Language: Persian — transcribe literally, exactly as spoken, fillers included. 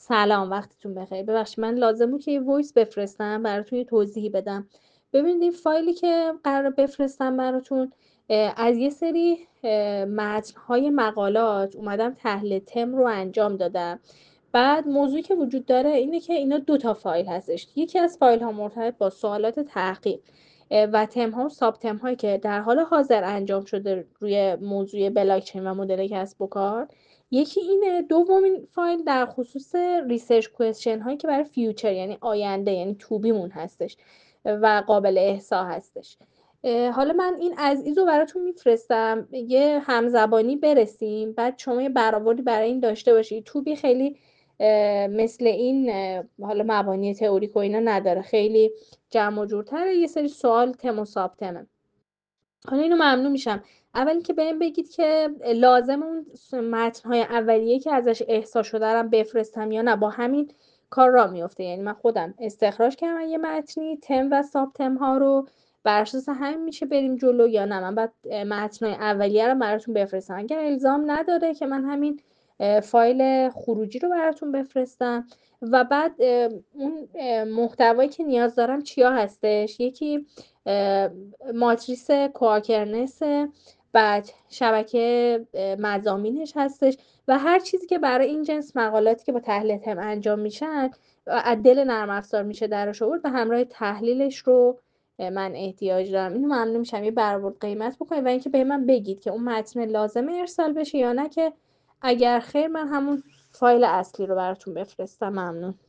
سلام، وقتتون بخیر. ببخشید من لازم بود که یه وایس بفرستم براتون یه توضیحی بدم. ببینید این فایلی که قراره بفرستم براتون اه، از یه سری اه، متن‌های مقالات اومدم تحلیل تم رو انجام دادم. بعد موضوعی که وجود داره اینه که اینا دو تا فایل هستش. یکی از فایل‌ها مرتبط با سوالات تحقیق اه، و تم‌ها و ساب تم‌هایی که در حال حاضر انجام شده روی موضوع بلاکچین و مدل کسب و کار. یکی اینه، دومین فایل در خصوص ریسرچ کوئسشن هایی که برای فیوچر یعنی آینده یعنی تو بیمون هستش و قابل احصا هستش. اه، حالا من این از ایزو براتون میفرستم یه همزبانی برسیم، بعد شما یه برآوردی برای این داشته باشید. تو بی خیلی اه، مثل این اه، حالا مبانی تئوریک و اینا نداره، خیلی جمع و جورتره، یه سری سوال تم و ساب تمه. حالا اینو ممنون میشم اول اینکه بهم بگید که لازم اون س متن‌های اولیه که ازش احصا شده رو بفرستم یا نه، با همین کار راه میفته. یعنی من خودم استخراج کردم یه متنی تم و ساب تم‌ها رو، بر اساس همین میشه بریم جلو یا نه من باید اه، متن‌های اولیه رو براتون بفرستم. اگر الزام نداره که من همین اه، فایل خروجی رو براتون بفرستم و بعد اه، اون اه، محتوایی که نیاز دارم چیا هستش. یکی اه، ماتریس کوآکرنسه، بعد شبکه اه، مضامینش هستش و هر چیزی که برای این جنس مقالاتی که با تحلیل تم انجام میشن و از دل نرم افزار میشه درش آورد، به همراه تحلیلش رو اه، من احتیاج دارم. اینو ممنون میشم یه برآورد قیمت بکنید و اینکه به من بگید که اون متن لازمه ارسال بشه یا نه، که اگر خیر من همون فایل اصلی رو براتون بفرستم. ممنون.